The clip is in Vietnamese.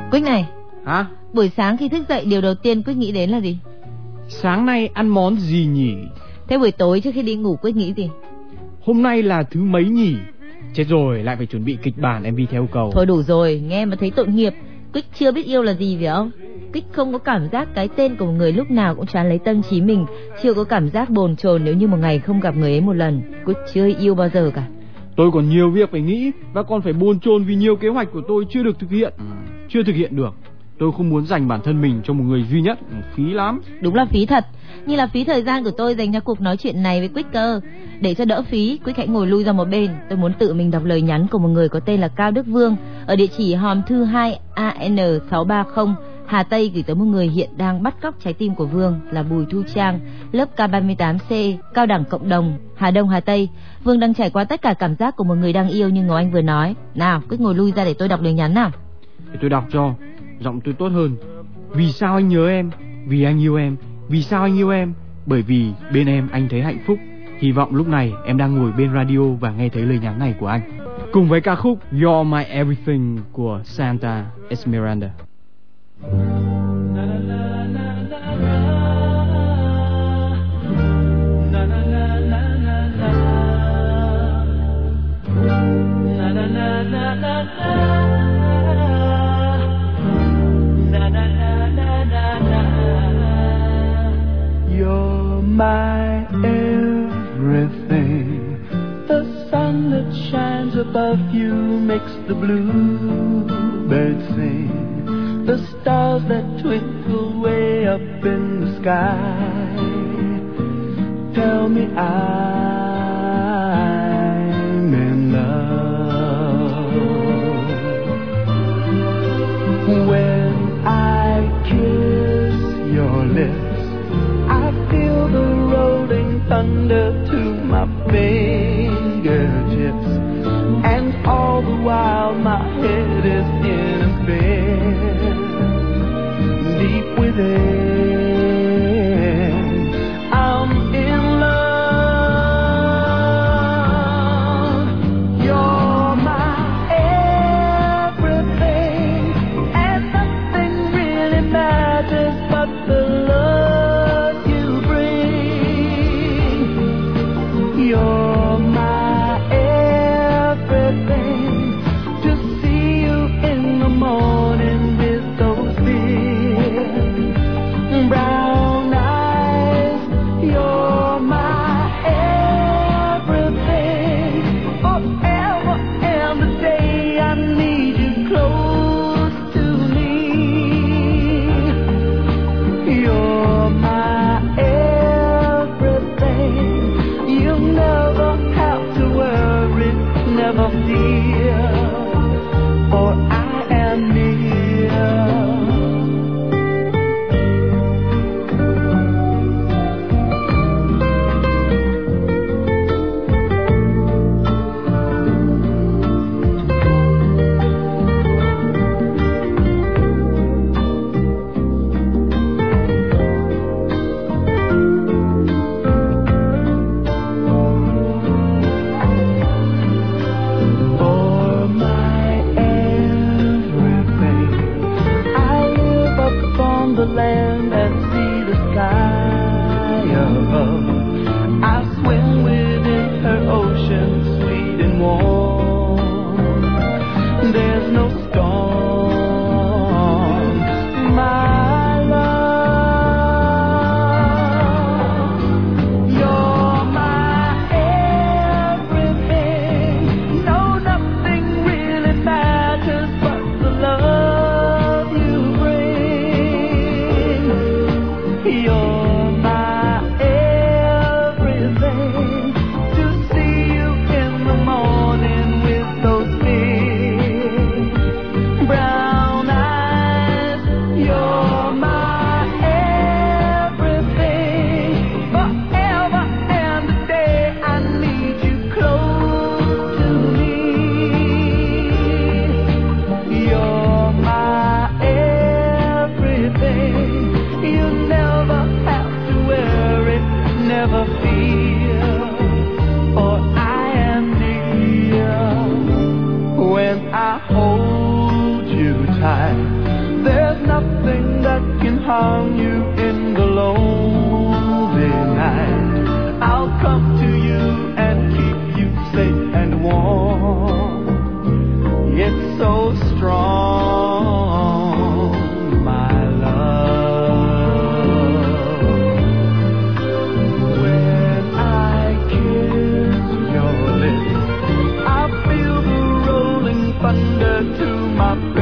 Quyết này. Hả? Buổi sáng khi thức dậy điều đầu tiên Quyết nghĩ đến là gì? Sáng nay ăn món gì nhỉ? Thế buổi tối trước khi đi ngủ Quyết nghĩ gì? Hôm nay là thứ mấy nhỉ? Chết rồi, lại phải chuẩn bị kịch bản MV theo cầu. Thôi đủ rồi, nghe mà thấy tội nghiệp. Quyết chưa biết yêu là gì phải không? Quyết không có cảm giác cái tên của một người lúc nào cũng choán lấy tâm trí mình, chưa có cảm giác bồn chồn nếu như một ngày không gặp người ấy một lần. Quyết chưa yêu bao giờ cả. Tôi còn nhiều việc phải nghĩ và còn phải bồn chồn vì nhiều kế hoạch của tôi chưa được thực hiện. Chưa thực hiện được. Tôi không muốn dành bản thân mình cho một người duy nhất, phí lắm. Đúng là phí thật, như là phí thời gian của tôi dành cho cuộc nói chuyện này với Quyết cơ. Để cho đỡ phí, Quyết hãy ngồi lui ra một bên. Tôi muốn tự mình đọc lời nhắn của một người có tên là Cao Đức Vương, ở địa chỉ hòm thư 2AN630 Hà Tây, gửi tới một người hiện đang bắt cóc trái tim của Vương là Bùi Thu Trang, lớp K38C, cao đẳng cộng đồng, Hà Đông, Hà Tây. Vương đang trải qua tất cả cảm giác của một người đang yêu như Ngọc Anh vừa nói. Nào, Quyết ngồi lui ra để tôi đọc lời nhắn nào. Để tôi đọc cho, giọng tôi tốt hơn. Vì sao anh nhớ em? Vì anh yêu em. Vì sao anh yêu em? Bởi vì bên em anh thấy hạnh phúc. Hy vọng lúc này em đang ngồi bên radio và nghe thấy lời nhắn này của anh, cùng với ca khúc You're My Everything của Santa Esmeralda. You're my everything. The sun that shines above you makes the bluebirds sing. The stars that twinkle way up in the sky tell me I'm in love. When I kiss your lips, I feel the rolling thunder to my fingertips, and all the while my head is in a spin. Deep within, I'm in love. You're my everything, and nothing really matters but the love you bring. You're my everything. To see you in the morning with those big brown eyes. You're my everything. Forever and a day I need you close to me. You're my everything. You never have to worry, never fear, for I am near. For found you in the lonely night, I'll come to you and keep you safe and warm. It's so strong, my love. When I kiss your lips, I feel the rolling thunder to my